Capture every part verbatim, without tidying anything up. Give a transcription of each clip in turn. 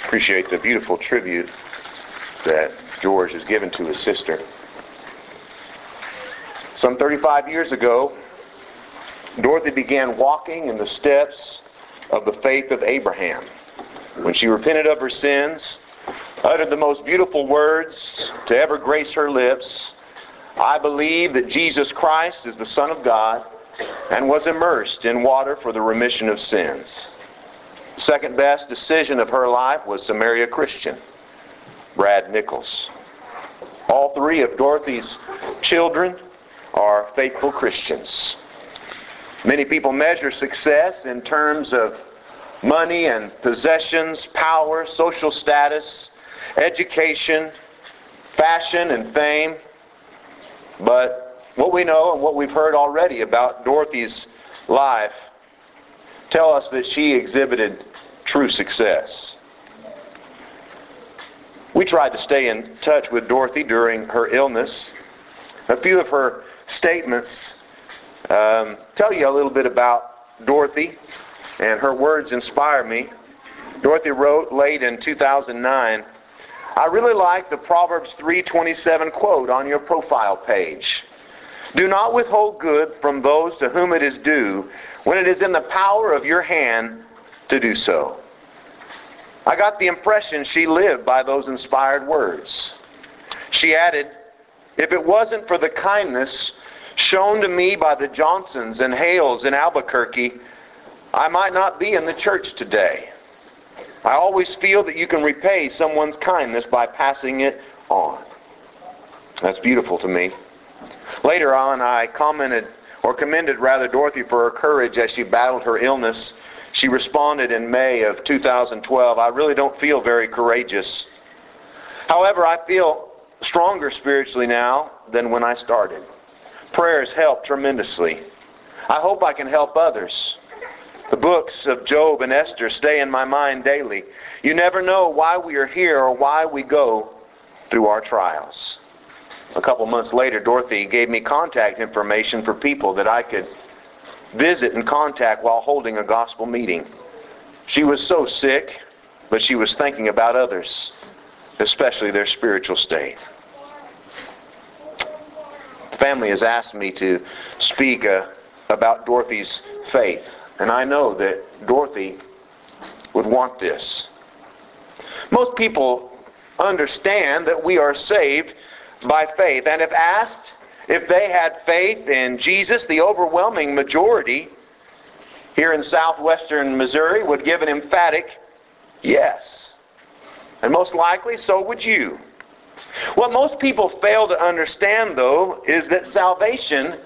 Appreciate the beautiful tribute that George has given to his sister. Some thirty-five years ago, Dorothy began walking in the steps of the faith of Abraham when she repented of her sins, uttered the most beautiful words to ever grace her lips, "I believe that Jesus Christ is the Son of God," and was immersed in water for the remission of sins. The second best decision of her life was to marry a Christian, Brad Nichols. All three of Dorothy's children are faithful Christians. Many people measure success in terms of money and possessions, power, social status, education, fashion, and fame. But what we know and what we've heard already about Dorothy's life tell us that she exhibited true success. We tried to stay in touch with Dorothy during her illness. A few of her statements um, tell you a little bit about Dorothy, and her words inspire me. Dorothy wrote late in two thousand nine, "I really like the Proverbs three twenty-seven quote on your profile page. Do not withhold good from those to whom it is due when it is in the power of your hand to do so." I got the impression she lived by those inspired words. She added, "If it wasn't for the kindness shown to me by the Johnsons and Hales in Albuquerque, I might not be in the church today. I always feel that you can repay someone's kindness by passing it on." That's beautiful to me. Later on, I commented, or commended rather, Dorothy for her courage as she battled her illness. She responded in May of two thousand twelve, "I really don't feel very courageous. However, I feel stronger spiritually now than when I started. Prayers help tremendously. I hope I can help others. The books of Job and Esther stay in my mind daily. You never know why we are here or why we go through our trials." A couple months later, Dorothy gave me contact information for people that I could visit and contact while holding a gospel meeting. She was so sick, but she was thinking about others, especially their spiritual state. The family has asked me to speak uh, about Dorothy's faith, and I know that Dorothy would want this. Most people understand that we are saved by faith, and if asked if they had faith in Jesus, the overwhelming majority here in southwestern Missouri would give an emphatic yes. And most likely, so would you. What most people fail to understand, though, is that salvation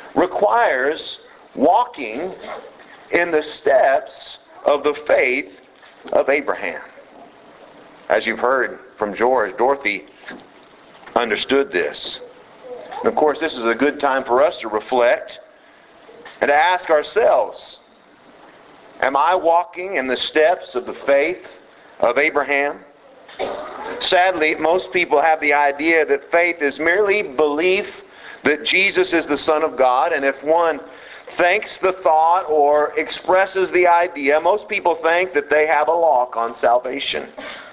requires walking in the steps of the faith of Abraham. As you've heard from George, Dorothy understood this. And of course, this is a good time for us to reflect and to ask ourselves, am I walking in the steps of the faith of Abraham? Sadly, most people have the idea that faith is merely belief that Jesus is the Son of God, and if one thinks the thought or expresses the idea, most people think that they have a lock on salvation.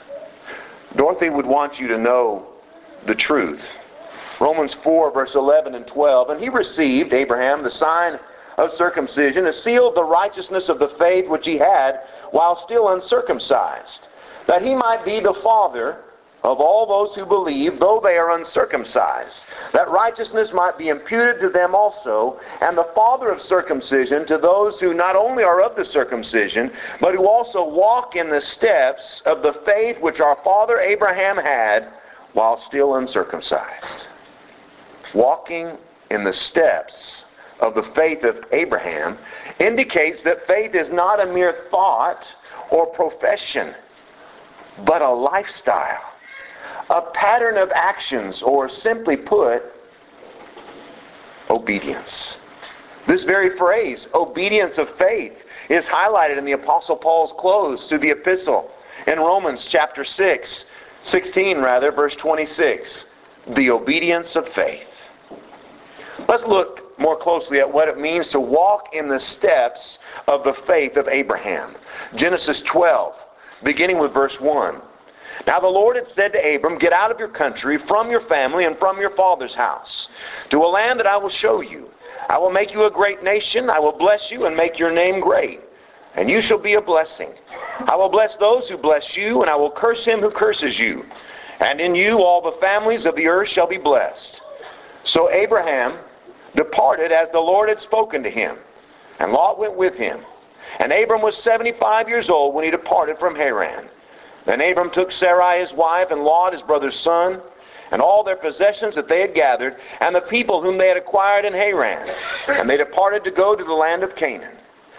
Dorothy would want you to know the truth. Romans four, verse eleven and twelve, "And he received, Abraham, the sign of circumcision, a seal of the righteousness of the faith which he had while still uncircumcised, that he might be the father of all those who believe, though they are uncircumcised, that righteousness might be imputed to them also, and the father of circumcision to those who not only are of the circumcision, but who also walk in the steps of the faith which our father Abraham had while still uncircumcised." Walking in the steps of the faith of Abraham indicates that faith is not a mere thought or profession, but a lifestyle, a pattern of actions, or simply put, obedience. This very phrase, obedience of faith, is highlighted in the Apostle Paul's close to the epistle in Romans chapter six, sixteen rather, verse twenty-six. The obedience of faith. Let's look more closely at what it means to walk in the steps of the faith of Abraham. Genesis twelve, beginning with verse one. Now the Lord had said to Abram, get out of your country, from your family, and from your father's house, to a land that I will show you. I will make you a great nation. I will bless you and make your name great, and you shall be a blessing. I will bless those who bless you, and I will curse him who curses you. And in you all the families of the earth shall be blessed. So Abraham departed as the Lord had spoken to him, and Lot went with him. And Abram was seventy-five years old when he departed from Haran. Then Abram took Sarai his wife, and Lot his brother's son, and all their possessions that they had gathered, and the people whom they had acquired in Haran. And they departed to go to the land of Canaan.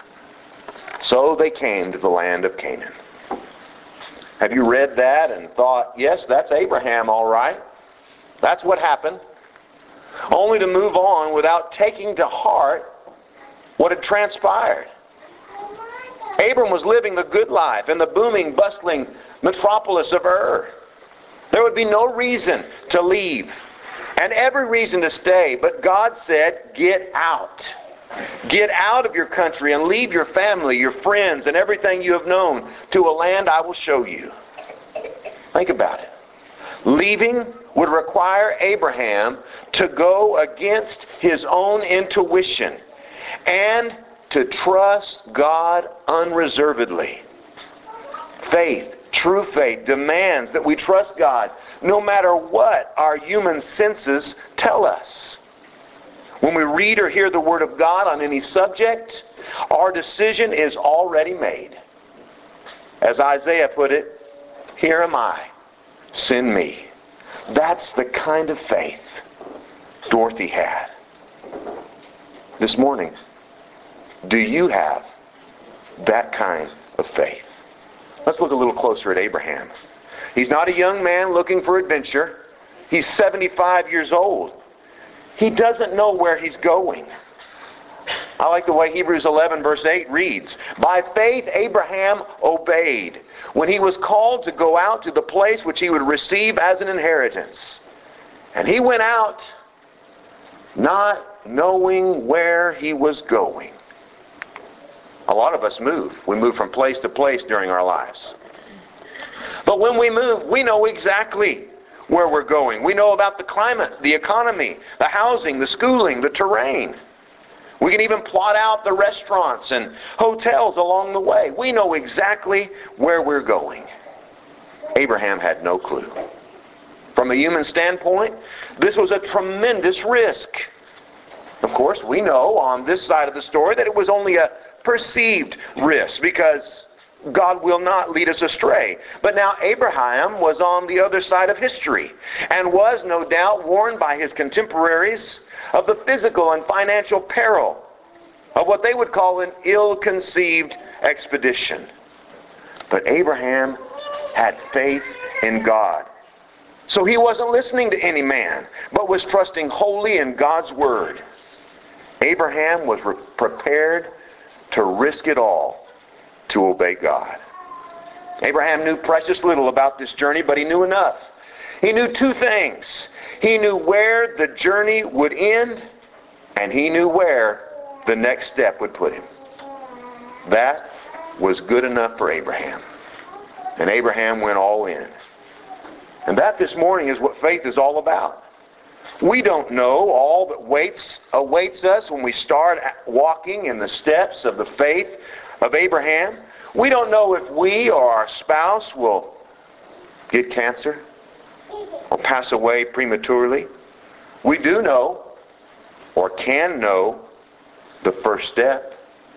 So they came to the land of Canaan. Have you read that and thought, yes, that's Abraham, all right. That's what happened. Only to move on without taking to heart what had transpired. Abram was living the good life in the booming, bustling metropolis of Ur. There would be no reason to leave and every reason to stay, but God said, get out. Get out of your country and leave your family, your friends, and everything you have known to a land I will show you. Think about it. Leaving would require Abraham to go against his own intuition and to trust God unreservedly. Faith, true faith, demands that we trust God no matter what our human senses tell us. When we read or hear the Word of God on any subject, our decision is already made. As Isaiah put it, here am I, send me. That's the kind of faith Dorothy had. This morning, do you have that kind of faith? Let's look a little closer at Abraham. He's not a young man looking for adventure. He's seventy-five years old. He doesn't know where he's going. I like the way Hebrews eleven verse eight reads, by faith Abraham obeyed when he was called to go out to the place which he would receive as an inheritance. And he went out not knowing where he was going. A lot of us move. We move from place to place during our lives. But when we move, we know exactly where we're going. We know about the climate, the economy, the housing, the schooling, the terrain. We can even plot out the restaurants and hotels along the way. We know exactly where we're going. Abraham had no clue. From a human standpoint, this was a tremendous risk. Of course, we know on this side of the story that it was only a perceived risk because God will not lead us astray. But now Abraham was on the other side of history and was no doubt warned by his contemporaries of the physical and financial peril of what they would call an ill-conceived expedition. But Abraham had faith in God. So he wasn't listening to any man, but was trusting wholly in God's word. Abraham was re- prepared to risk it all to obey God. Abraham knew precious little about this journey, but he knew enough. He knew two things. He knew where the journey would end, and he knew where the next step would put him. That was good enough for Abraham. And Abraham went all in. And that this morning is what faith is all about. We don't know all that waits awaits us when we start walking in the steps of the faith of Abraham. We don't know if we or our spouse will get cancer or pass away prematurely. We do know or can know the first step.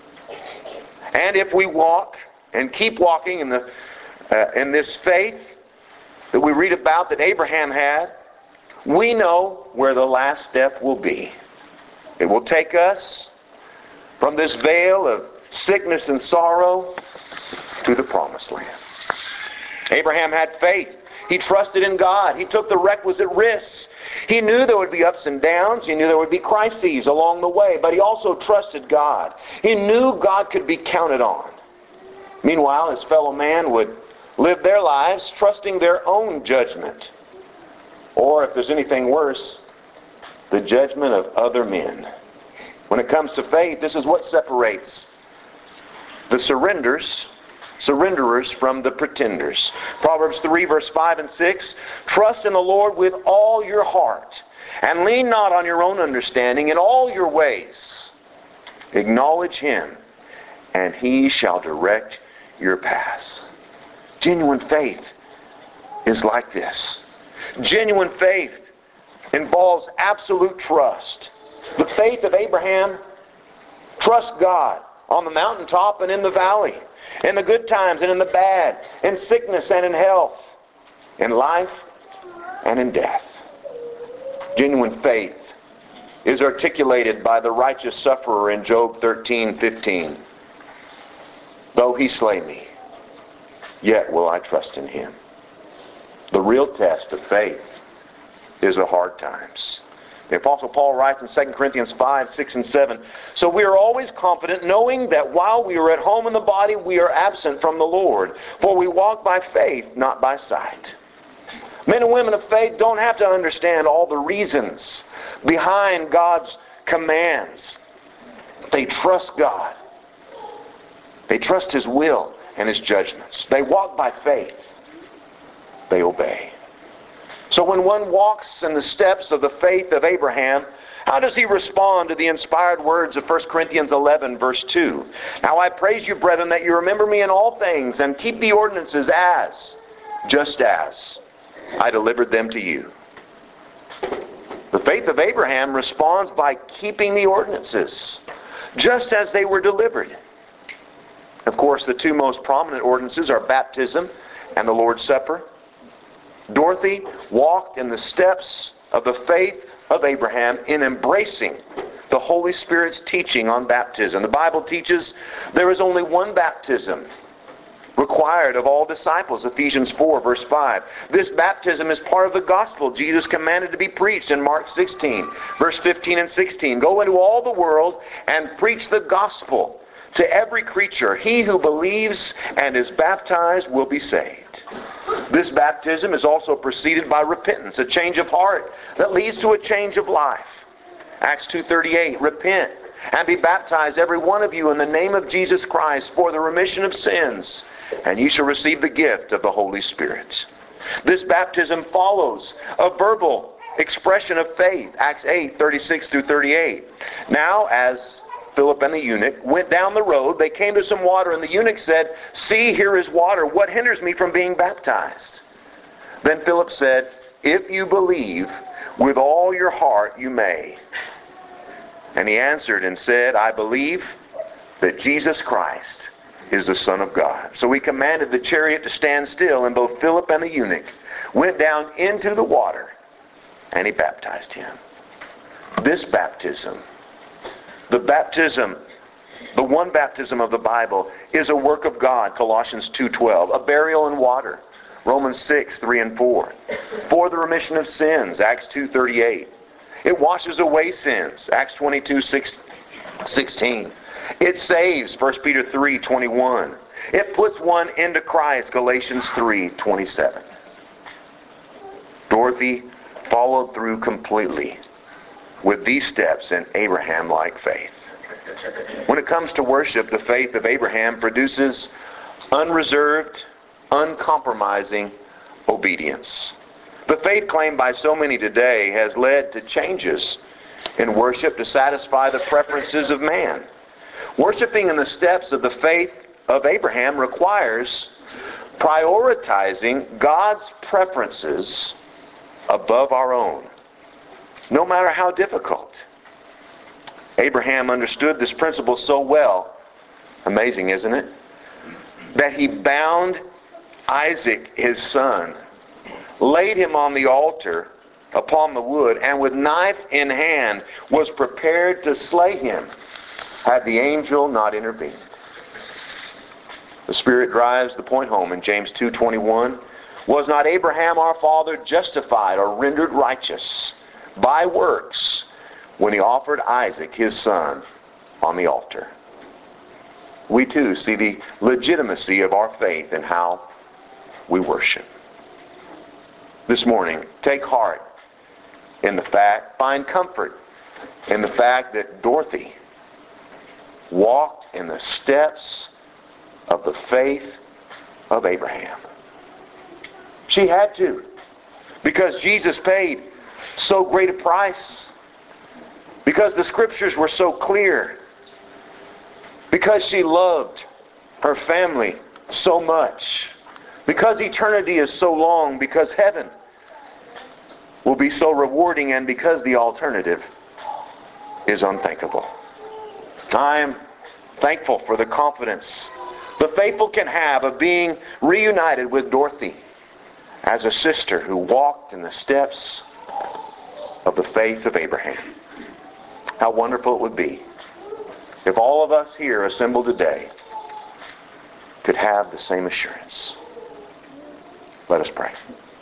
And if we walk and keep walking in the uh, in this faith that we read about that Abraham had, we know where the last step will be. It will take us from this veil of sickness and sorrow to the promised land. Abraham had faith. He trusted in God. He took the requisite risks. He knew there would be ups and downs. He knew there would be crises along the way, but he also trusted God. He knew God could be counted on. Meanwhile, his fellow man would live their lives trusting their own judgment. Or, if there's anything worse, the judgment of other men. When it comes to faith, this is what separates the surrenders surrenderers from the pretenders. Proverbs three, verse five and six, trust in the Lord with all your heart, and lean not on your own understanding. In all your ways acknowledge Him, and He shall direct your paths. Genuine faith is like this. Genuine faith involves absolute trust. The faith of Abraham trusts God on the mountaintop and in the valley, in the good times and in the bad, in sickness and in health, in life and in death. Genuine faith is articulated by the righteous sufferer in Job thirteen fifteen. Though He slay me, yet will I trust in Him. The real test of faith is the hard times. The Apostle Paul writes in Second Corinthians five, six, and seven, so we are always confident, knowing that while we are at home in the body, we are absent from the Lord. For we walk by faith, not by sight. Men and women of faith don't have to understand all the reasons behind God's commands. They trust God. They trust His will and His judgments. They walk by faith. They obey. So when one walks in the steps of the faith of Abraham, how does he respond to the inspired words of First Corinthians eleven, verse two? Now I praise you, brethren, that you remember me in all things, and keep the ordinances as, just as, I delivered them to you. The faith of Abraham responds by keeping the ordinances, just as they were delivered. Of course, the two most prominent ordinances are baptism and the Lord's Supper. Dorothy walked in the steps of the faith of Abraham in embracing the Holy Spirit's teaching on baptism. The Bible teaches there is only one baptism required of all disciples, Ephesians four, verse five. This baptism is part of the gospel Jesus commanded to be preached in Mark sixteen, verse fifteen and sixteen. Go into all the world and preach the gospel to every creature. He who believes and is baptized will be saved. This baptism is also preceded by repentance, a change of heart that leads to a change of life. Acts two thirty-eight, repent and be baptized every one of you in the name of Jesus Christ for the remission of sins, and ye shall receive the gift of the Holy Spirit. This baptism follows a verbal expression of faith, Acts eight thirty-six through thirty-eight. Now, as Philip and the eunuch went down the road, they came to some water, and the eunuch said, see, here is water. What hinders me from being baptized? Then Philip said, if you believe with all your heart, you may. And he answered and said, I believe that Jesus Christ is the Son of God. So he commanded the chariot to stand still, and both Philip and the eunuch went down into the water, and he baptized him. This baptism, the baptism, the one baptism of the Bible, is a work of God, Colossians two twelve, a burial in water, Romans six three and four, for the remission of sins, Acts two thirty-eight. It washes away sins, Acts twenty-two sixteen. It saves, First Peter three twenty-one. It puts one into Christ, Galatians three twenty-seven. Dorothy followed through completely with these steps in Abraham-like faith. When it comes to worship, the faith of Abraham produces unreserved, uncompromising obedience. The faith claimed by so many today has led to changes in worship to satisfy the preferences of man. Worshiping in the steps of the faith of Abraham requires prioritizing God's preferences above our own, no matter how difficult. Abraham understood this principle so well, amazing, isn't it? That he bound Isaac, his son, laid him on the altar upon the wood, and with knife in hand was prepared to slay him, had the angel not intervened. The Spirit drives the point home in James two twenty-one. Was not Abraham our father justified or rendered righteous by works when he offered Isaac his son on the altar? We too see the legitimacy of our faith in how we worship. This morning, take heart in the fact, find comfort in the fact that Dorothy walked in the steps of the faith of Abraham. She had to, because Jesus paid so great a price, because the Scriptures were so clear, because she loved her family so much, because eternity is so long, because heaven will be so rewarding, and because the alternative is unthinkable. I am thankful for the confidence the faithful can have of being reunited with Dorothy as a sister who walked in the steps of the faith of Abraham. How wonderful it would be if all of us here assembled today could have the same assurance. Let us pray.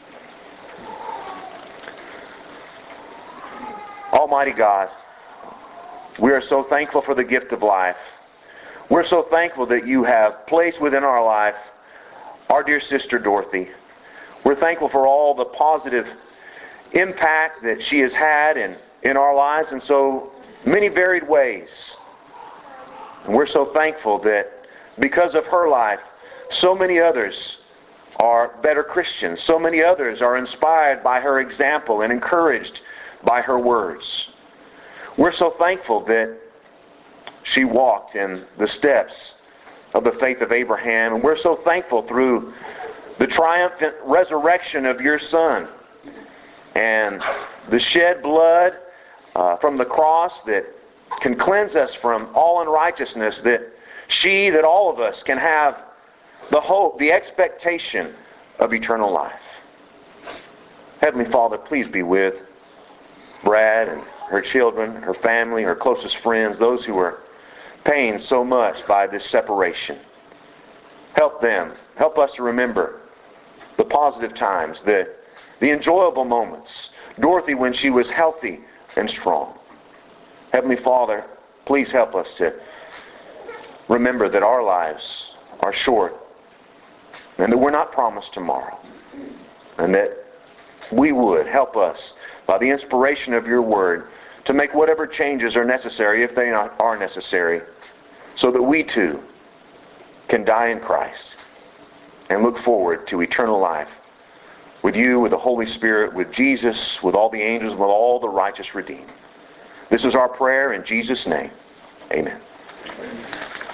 Almighty God, we are so thankful for the gift of life. We're so thankful that you have placed within our life our dear sister Dorothy. We're thankful for all the positive impact that she has had in, in our lives in so many varied ways. And we're so thankful that because of her life, so many others are better Christians. So many others are inspired by her example and encouraged by her words. We're so thankful that she walked in the steps of the faith of Abraham. And we're so thankful through the triumphant resurrection of your Son and the shed blood uh, from the cross that can cleanse us from all unrighteousness, that she, that all of us can have the hope, the expectation of eternal life. Heavenly Father, please be with Brad and her children, her family, her closest friends, those who are pained so much by this separation. Help them. Help us to remember the positive times, the, the enjoyable moments. Dorothy when she was healthy and strong. Heavenly Father, please help us to remember that our lives are short and that we're not promised tomorrow. And that we would help us by the inspiration of your word to make whatever changes are necessary, if they not are necessary, so that we too can die in Christ and look forward to eternal life with you, with the Holy Spirit, with Jesus, with all the angels, with all the righteous redeemed. This is our prayer in Jesus' name. Amen.